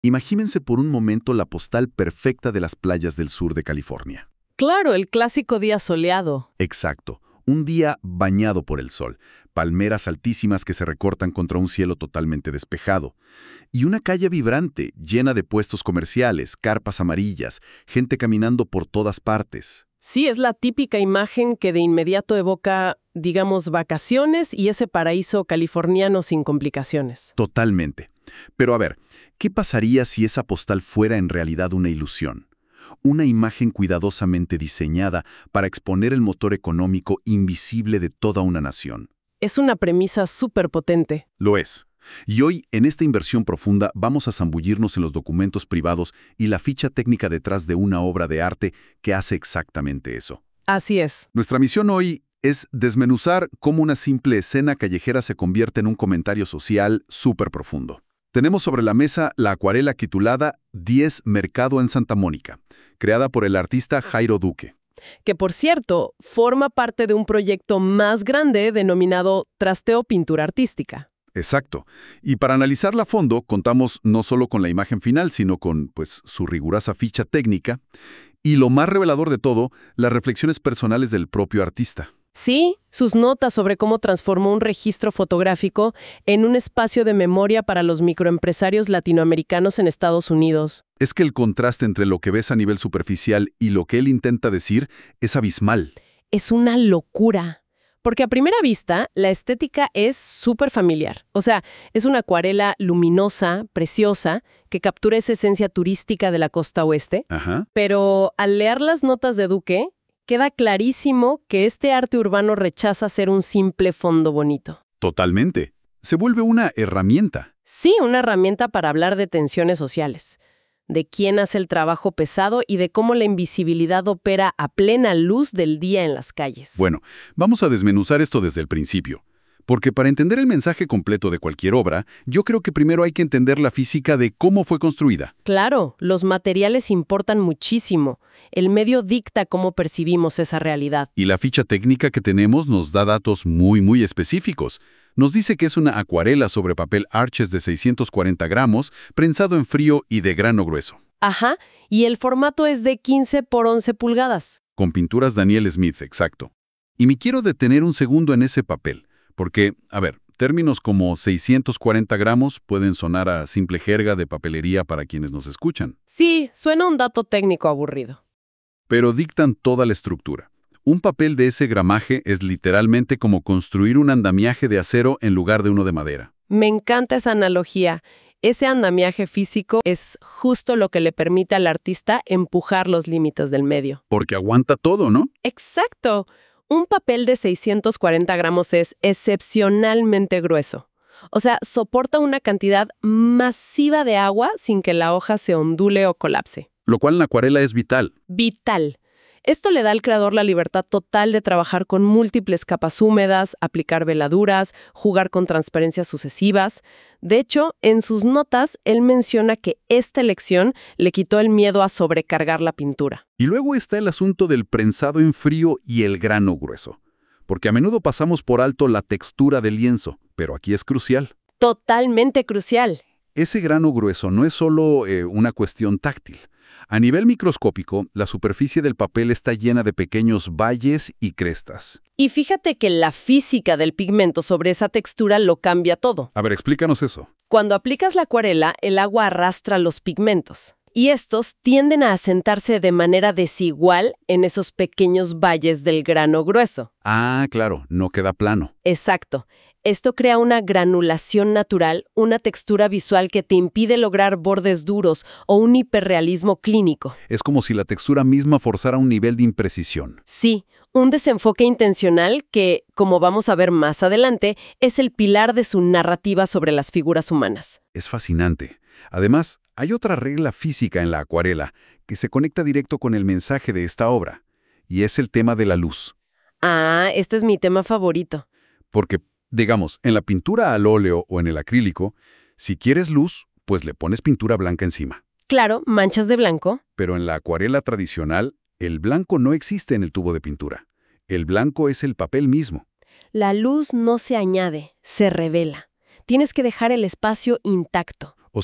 Imagínense por un momento la postal perfecta de las playas del sur de California. Claro, el clásico día soleado. Exacto, un día bañado por el sol, palmeras altísimas que se recortan contra un cielo totalmente despejado, y una calle vibrante, llena de puestos comerciales, carpas amarillas, gente caminando por todas partes. Sí, es la típica imagen que de inmediato evoca, digamos, vacaciones y ese paraíso californiano sin complicaciones. Totalmente. Pero a ver, ¿qué pasaría si esa postal fuera en realidad una ilusión? Una imagen cuidadosamente diseñada para exponer el motor económico invisible de toda una nación. Es una premisa súper potente. Lo es. Y hoy, en esta inversión profunda, vamos a zambullirnos en los documentos privados y la ficha técnica detrás de una obra de arte que hace exactamente eso. Así es. Nuestra misión hoy es desmenuzar cómo una simple escena callejera se convierte en un comentario social súper profundo. Tenemos sobre la mesa la acuarela titulada 10 Mercado en Santa Mónica, creada por el artista Jairo Duque. Que, por cierto, forma parte de un proyecto más grande denominado Trasteo Pintura Artística. Exacto. Y para analizarla a fondo, contamos no solo con la imagen final, sino con, su rigurosa ficha técnica y, lo más revelador de todo, las reflexiones personales del propio artista. Sí, sus notas sobre cómo transformó un registro fotográfico en un espacio de memoria para los microempresarios latinoamericanos en Estados Unidos. Es que el contraste entre lo que ves a nivel superficial y lo que él intenta decir es abismal. Es una locura. Porque a primera vista, la estética es súper familiar. O sea, es una acuarela luminosa, preciosa, que captura esa esencia turística de la costa oeste. Ajá. Pero al leer las notas de Duque, queda clarísimo que este arte urbano rechaza ser un simple fondo bonito. Totalmente. Se vuelve una herramienta. Sí, una herramienta para hablar de tensiones sociales, de quién hace el trabajo pesado y de cómo la invisibilidad opera a plena luz del día en las calles. Bueno, vamos a desmenuzar esto desde el principio. Porque para entender el mensaje completo de cualquier obra, yo creo que primero hay que entender la física de cómo fue construida. Claro, los materiales importan muchísimo. El medio dicta cómo percibimos esa realidad. Y la ficha técnica que tenemos nos da datos muy específicos. Nos dice que es una acuarela sobre papel Arches de 640 gramos, prensado en frío y de grano grueso. Ajá, y el formato es de 15 por 11 pulgadas. Con pinturas Daniel Smith, exacto. Y me quiero detener un segundo en ese papel. Porque, términos como 640 gramos pueden sonar a simple jerga de papelería para quienes nos escuchan. Sí, suena un dato técnico aburrido. Pero dictan toda la estructura. Un papel de ese gramaje es literalmente como construir un andamiaje de acero en lugar de uno de madera. Me encanta esa analogía. Ese andamiaje físico es justo lo que le permite al artista empujar los límites del medio. Porque aguanta todo, ¿no? ¡Exacto! Un papel de 640 gramos es excepcionalmente grueso. O sea, soporta una cantidad masiva de agua sin que la hoja se ondule o colapse. Lo cual en la acuarela es vital. Vital. Esto le da al creador la libertad total de trabajar con múltiples capas húmedas, aplicar veladuras, jugar con transparencias sucesivas. De hecho, en sus notas, él menciona que esta elección le quitó el miedo a sobrecargar la pintura. Y luego está el asunto del prensado en frío y el grano grueso. Porque a menudo pasamos por alto la textura del lienzo, pero aquí es crucial. Totalmente crucial. Ese grano grueso no es solo una cuestión táctil. A nivel microscópico, la superficie del papel está llena de pequeños valles y crestas. Y fíjate que la física del pigmento sobre esa textura lo cambia todo. A ver, explícanos eso. Cuando aplicas la acuarela, el agua arrastra los pigmentos. Y estos tienden a asentarse de manera desigual en esos pequeños valles del grano grueso. Ah, claro, no queda plano. Exacto. Esto crea una granulación natural, una textura visual que te impide lograr bordes duros o un hiperrealismo clínico. Es como si la textura misma forzara un nivel de imprecisión. Sí, un desenfoque intencional que, como vamos a ver más adelante, es el pilar de su narrativa sobre las figuras humanas. Es fascinante. Además, hay otra regla física en la acuarela que se conecta directo con el mensaje de esta obra, y es el tema de la luz. Ah, este es mi tema favorito. Porque, digamos, en la pintura al óleo o en el acrílico, si quieres luz, pues le pones pintura blanca encima. Claro, manchas de blanco. Pero en la acuarela tradicional, el blanco no existe en el tubo de pintura. El blanco es el papel mismo. La luz no se añade, se revela. Tienes que dejar el espacio intacto. O sea,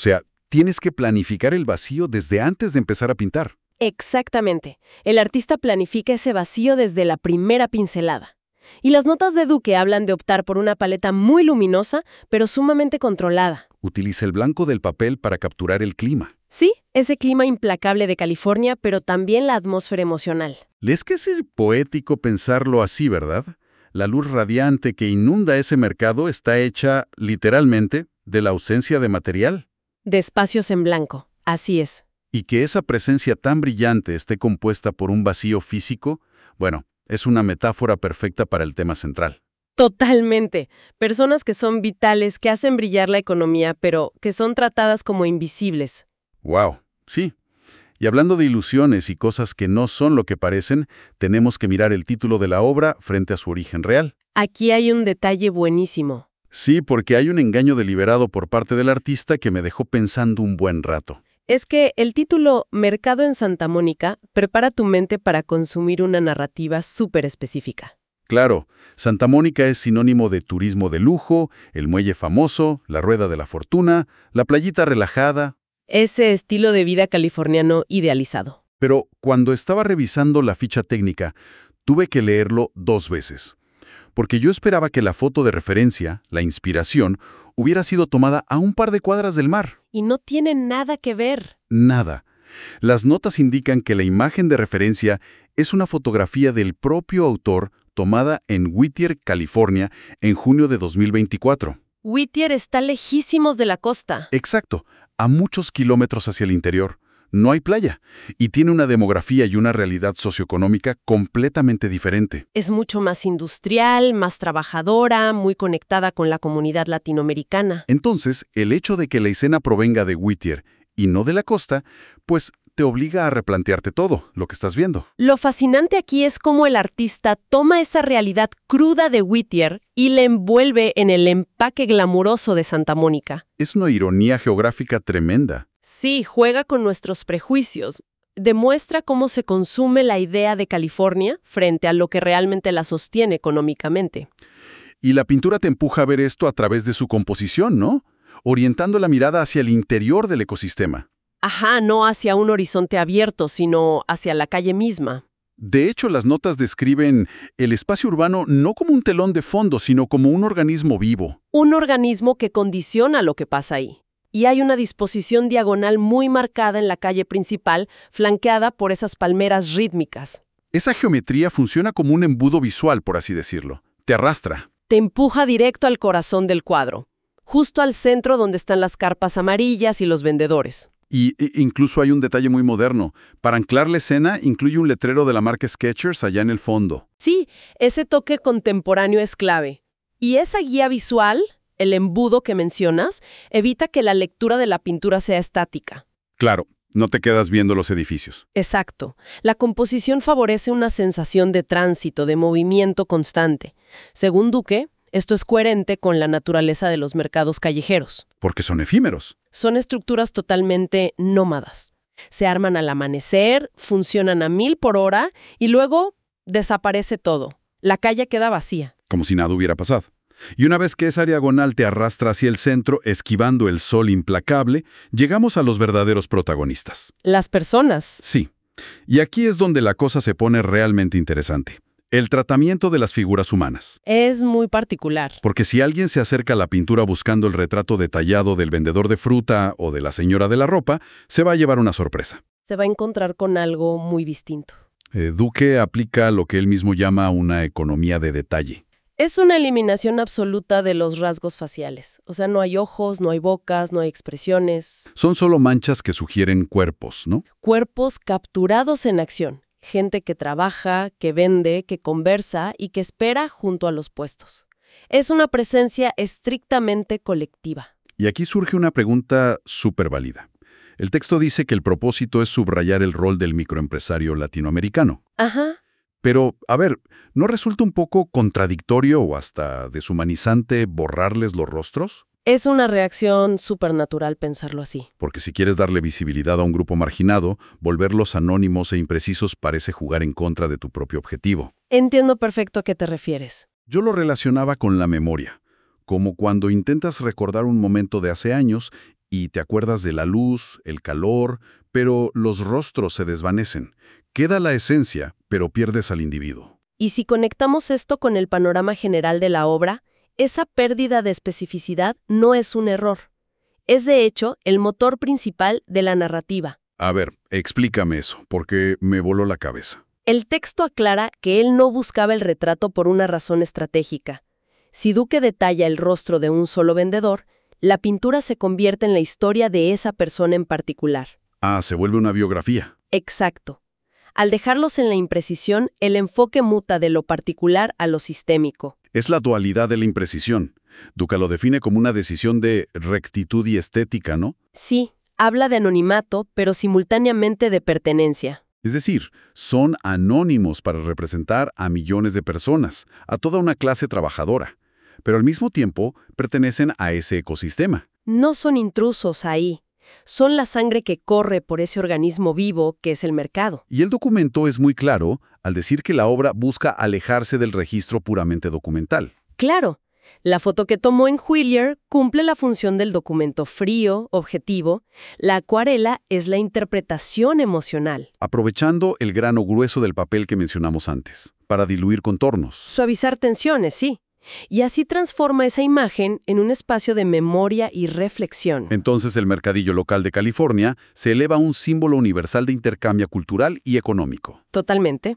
tienes que planificar el vacío desde antes de empezar a pintar. Exactamente. El artista planifica ese vacío desde la primera pincelada. Y las notas de Duque hablan de optar por una paleta muy luminosa, pero sumamente controlada. Utiliza el blanco del papel para capturar el clima. Sí, ese clima implacable de California, pero también la atmósfera emocional. Es que es poético pensarlo así, ¿verdad? La luz radiante que inunda ese mercado está hecha, literalmente, de la ausencia de material. De espacios en blanco, así es. Y que esa presencia tan brillante esté compuesta por un vacío físico, bueno, es una metáfora perfecta para el tema central. Totalmente. Personas que son vitales, que hacen brillar la economía, pero que son tratadas como invisibles. ¡Wow! Sí. Y hablando de ilusiones y cosas que no son lo que parecen, tenemos que mirar el título de la obra frente a su origen real. Aquí hay un detalle buenísimo. Sí, porque hay un engaño deliberado por parte del artista que me dejó pensando un buen rato. Es que el título Mercado en Santa Mónica prepara tu mente para consumir una narrativa súper específica. Claro, Santa Mónica es sinónimo de turismo de lujo, el muelle famoso, la rueda de la fortuna, la playita relajada. Ese estilo de vida californiano idealizado. Pero cuando estaba revisando la ficha técnica, tuve que leerlo 2 veces. Porque yo esperaba que la foto de referencia, la inspiración, hubiera sido tomada a un par de cuadras del mar. Y no tiene nada que ver. Nada. Las notas indican que la imagen de referencia es una fotografía del propio autor tomada en Whittier, California, en junio de 2024. Whittier está lejísimos de la costa. Exacto, a muchos kilómetros hacia el interior. No hay playa, y tiene una demografía y una realidad socioeconómica completamente diferente. Es mucho más industrial, más trabajadora, muy conectada con la comunidad latinoamericana. Entonces, el hecho de que la escena provenga de Whittier y no de la costa, pues te obliga a replantearte todo lo que estás viendo. Lo fascinante aquí es cómo el artista toma esa realidad cruda de Whittier y la envuelve en el empaque glamuroso de Santa Mónica. Es una ironía geográfica tremenda. Sí, juega con nuestros prejuicios. Demuestra cómo se consume la idea de California frente a lo que realmente la sostiene económicamente. Y la pintura te empuja a ver esto a través de su composición, ¿no? Orientando la mirada hacia el interior del ecosistema. Ajá, no hacia un horizonte abierto, sino hacia la calle misma. De hecho, las notas describen el espacio urbano no como un telón de fondo, sino como un organismo vivo. Un organismo que condiciona lo que pasa ahí. Y hay una disposición diagonal muy marcada en la calle principal, flanqueada por esas palmeras rítmicas. Esa geometría funciona como un embudo visual, por así decirlo. Te arrastra. Te empuja directo al corazón del cuadro, justo al centro donde están las carpas amarillas y los vendedores. Y incluso hay un detalle muy moderno. Para anclar la escena, incluye un letrero de la marca Skechers allá en el fondo. Sí, ese toque contemporáneo es clave. Y esa guía visual, el embudo que mencionas, evita que la lectura de la pintura sea estática. Claro, no te quedas viendo los edificios. Exacto. La composición favorece una sensación de tránsito, de movimiento constante. Según Duque, esto es coherente con la naturaleza de los mercados callejeros. Porque son efímeros. Son estructuras totalmente nómadas. Se arman al amanecer, funcionan a 1000 por hora y luego desaparece todo. La calle queda vacía. Como si nada hubiera pasado. Y una vez que esa diagonal te arrastra hacia el centro, esquivando el sol implacable, llegamos a los verdaderos protagonistas. Las personas. Sí. Y aquí es donde la cosa se pone realmente interesante. El tratamiento de las figuras humanas. Es muy particular. Porque si alguien se acerca a la pintura buscando el retrato detallado del vendedor de fruta o de la señora de la ropa, se va a llevar una sorpresa. Se va a encontrar con algo muy distinto. Duque aplica lo que él mismo llama una economía de detalle. Es una eliminación absoluta de los rasgos faciales. O sea, no hay ojos, no hay bocas, no hay expresiones. Son solo manchas que sugieren cuerpos, ¿no? Cuerpos capturados en acción. Gente que trabaja, que vende, que conversa y que espera junto a los puestos. Es una presencia estrictamente colectiva. Y aquí surge una pregunta súper válida. El texto dice que el propósito es subrayar el rol del microempresario latinoamericano. Ajá. Pero, a ver, ¿no resulta un poco contradictorio o hasta deshumanizante borrarles los rostros? Es una reacción supernatural pensarlo así. Porque si quieres darle visibilidad a un grupo marginado, volverlos anónimos e imprecisos parece jugar en contra de tu propio objetivo. Entiendo perfecto a qué te refieres. Yo lo relacionaba con la memoria, como cuando intentas recordar un momento de hace años y te acuerdas de la luz, el calor, pero los rostros se desvanecen. Queda la esencia, pero pierdes al individuo. Y si conectamos esto con el panorama general de la obra, esa pérdida de especificidad no es un error. Es de hecho el motor principal de la narrativa. A ver, explícame eso, porque me voló la cabeza. El texto aclara que él no buscaba el retrato por una razón estratégica. Si Duque detalla el rostro de un solo vendedor, la pintura se convierte en la historia de esa persona en particular. Ah, se vuelve una biografía. Exacto. Al dejarlos en la imprecisión, el enfoque muta de lo particular a lo sistémico. Es la dualidad de la imprecisión. Duca lo define como una decisión de rectitud y estética, ¿no? Sí, habla de anonimato, pero simultáneamente de pertenencia. Es decir, son anónimos para representar a millones de personas, a toda una clase trabajadora, pero al mismo tiempo pertenecen a ese ecosistema. No son intrusos ahí. Son la sangre que corre por ese organismo vivo que es el mercado. Y el documento es muy claro al decir que la obra busca alejarse del registro puramente documental. Claro, la foto que tomó en Whittier cumple la función del documento frío, objetivo. La acuarela es la interpretación emocional. Aprovechando el grano grueso del papel que mencionamos antes, para diluir contornos. Suavizar tensiones, sí. Y así transforma esa imagen en un espacio de memoria y reflexión. Entonces el mercadillo local de California se eleva a un símbolo universal de intercambio cultural y económico. Totalmente.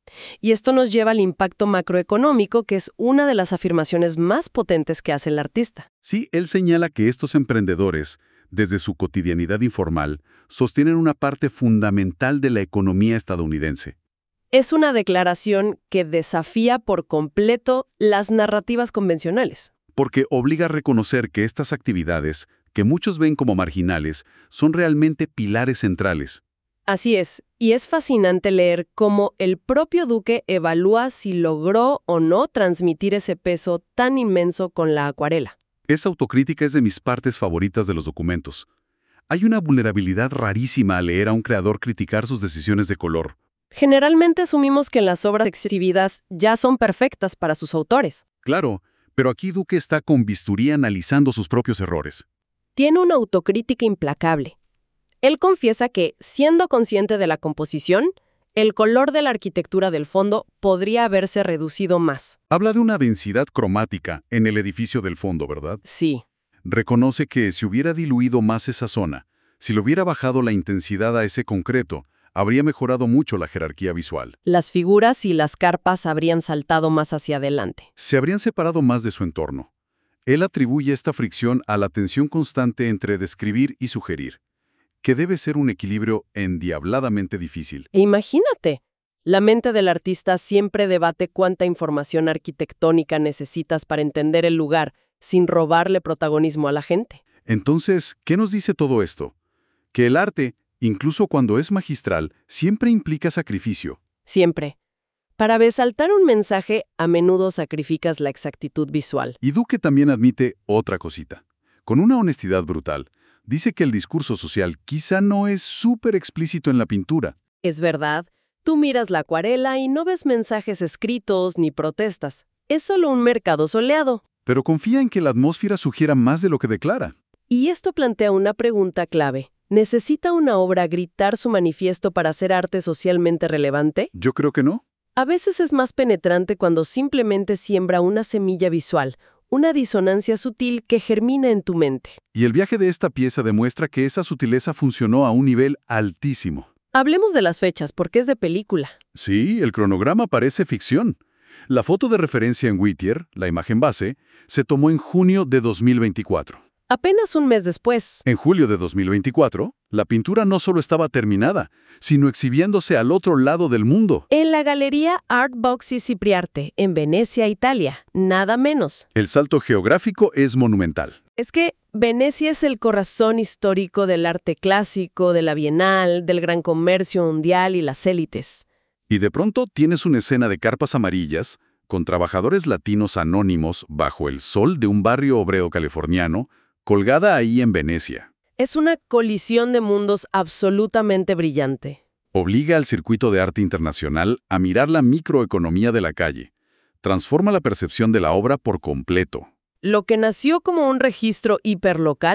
Y esto nos lleva al impacto macroeconómico, que es una de las afirmaciones más potentes que hace el artista. Sí, él señala que estos emprendedores, desde su cotidianidad informal, sostienen una parte fundamental de la economía estadounidense. Es una declaración que desafía por completo las narrativas convencionales. Porque obliga a reconocer que estas actividades, que muchos ven como marginales, son realmente pilares centrales. Así es, y es fascinante leer cómo el propio Duque evalúa si logró o no transmitir ese peso tan inmenso con la acuarela. Esa autocrítica es de mis partes favoritas de los documentos. Hay una vulnerabilidad rarísima al leer a un creador criticar sus decisiones de color. Generalmente asumimos que las obras exhibidas ya son perfectas para sus autores. Claro, pero aquí Duque está con bisturí analizando sus propios errores. Tiene una autocrítica implacable. Él confiesa que, siendo consciente de la composición, el color de la arquitectura del fondo podría haberse reducido más. Habla de una densidad cromática en el edificio del fondo, ¿verdad? Sí. Reconoce que si hubiera diluido más esa zona, si le hubiera bajado la intensidad a ese concreto, habría mejorado mucho la jerarquía visual. Las figuras y las carpas habrían saltado más hacia adelante. Se habrían separado más de su entorno. Él atribuye esta fricción a la tensión constante entre describir y sugerir, que debe ser un equilibrio endiabladamente difícil. E imagínate, la mente del artista siempre debate cuánta información arquitectónica necesitas para entender el lugar, sin robarle protagonismo a la gente. Entonces, ¿qué nos dice todo esto? Que el arte, incluso cuando es magistral, siempre implica sacrificio. Siempre. Para resaltar un mensaje, a menudo sacrificas la exactitud visual. Y Duque también admite otra cosita. Con una honestidad brutal, dice que el discurso social quizá no es súper explícito en la pintura. Es verdad, tú miras la acuarela y no ves mensajes escritos ni protestas. Es solo un mercado soleado. Pero confía en que la atmósfera sugiera más de lo que declara. Y esto plantea una pregunta clave. ¿Necesita una obra gritar su manifiesto para ser arte socialmente relevante? Yo creo que no. A veces es más penetrante cuando simplemente siembra una semilla visual, una disonancia sutil que germina en tu mente. Y el viaje de esta pieza demuestra que esa sutileza funcionó a un nivel altísimo. Hablemos de las fechas, porque es de película. Sí, el cronograma parece ficción. La foto de referencia en Whittier, la imagen base, se tomó en junio de 2024. Apenas un mes después. En julio de 2024, la pintura no solo estaba terminada, sino exhibiéndose al otro lado del mundo. En la galería Art Boxy Cipriarte, en Venecia, Italia. Nada menos. El salto geográfico es monumental. Es que Venecia es el corazón histórico del arte clásico, de la Bienal, del gran comercio mundial y las élites. Y de pronto tienes una escena de carpas amarillas, con trabajadores latinos anónimos bajo el sol de un barrio obrero californiano, colgada ahí en Venecia. Es una colisión de mundos absolutamente brillante. Obliga al circuito de arte internacional a mirar la microeconomía de la calle. Transforma la percepción de la obra por completo. Lo que nació como un registro hiperlocal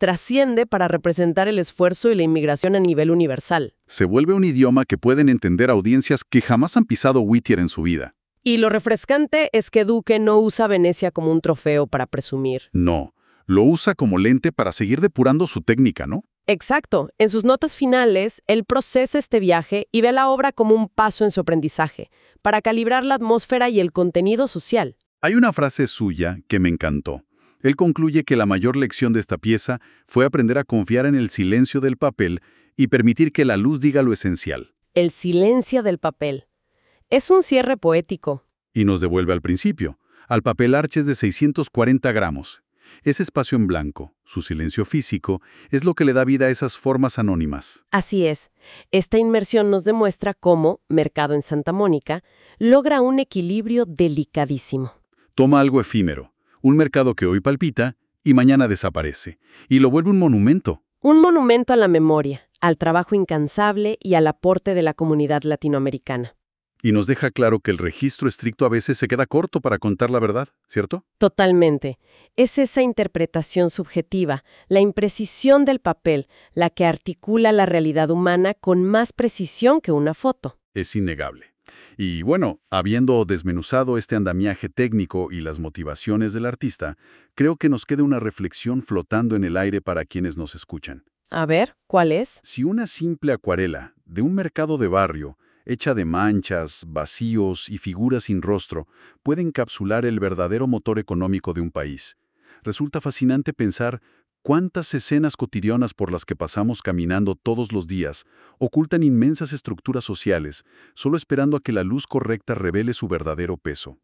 trasciende para representar el esfuerzo y la inmigración a nivel universal. Se vuelve un idioma que pueden entender audiencias que jamás han pisado Whittier en su vida. Y lo refrescante es que Duque no usa Venecia como un trofeo para presumir. No, lo usa como lente para seguir depurando su técnica, ¿no? Exacto. En sus notas finales, él procesa este viaje y ve la obra como un paso en su aprendizaje, para calibrar la atmósfera y el contenido social. Hay una frase suya que me encantó. Él concluye que la mayor lección de esta pieza fue aprender a confiar en el silencio del papel y permitir que la luz diga lo esencial. El silencio del papel. Es un cierre poético. Y nos devuelve al principio, al papel Arches de 640 gramos. Ese espacio en blanco, su silencio físico, es lo que le da vida a esas formas anónimas. Así es. Esta inmersión nos demuestra cómo Mercado en Santa Mónica logra un equilibrio delicadísimo. Toma algo efímero, un mercado que hoy palpita y mañana desaparece, y lo vuelve un monumento. Un monumento a la memoria, al trabajo incansable y al aporte de la comunidad latinoamericana. Y nos deja claro que el registro estricto a veces se queda corto para contar la verdad, ¿cierto? Totalmente. Es esa interpretación subjetiva, la imprecisión del papel, la que articula la realidad humana con más precisión que una foto. Es innegable. Y bueno, habiendo desmenuzado este andamiaje técnico y las motivaciones del artista, creo que nos queda una reflexión flotando en el aire para quienes nos escuchan. A ver, ¿cuál es? Si una simple acuarela de un mercado de barrio, hecha de manchas, vacíos y figuras sin rostro, puede encapsular el verdadero motor económico de un país, resulta fascinante pensar cuántas escenas cotidianas por las que pasamos caminando todos los días ocultan inmensas estructuras sociales, solo esperando a que la luz correcta revele su verdadero peso.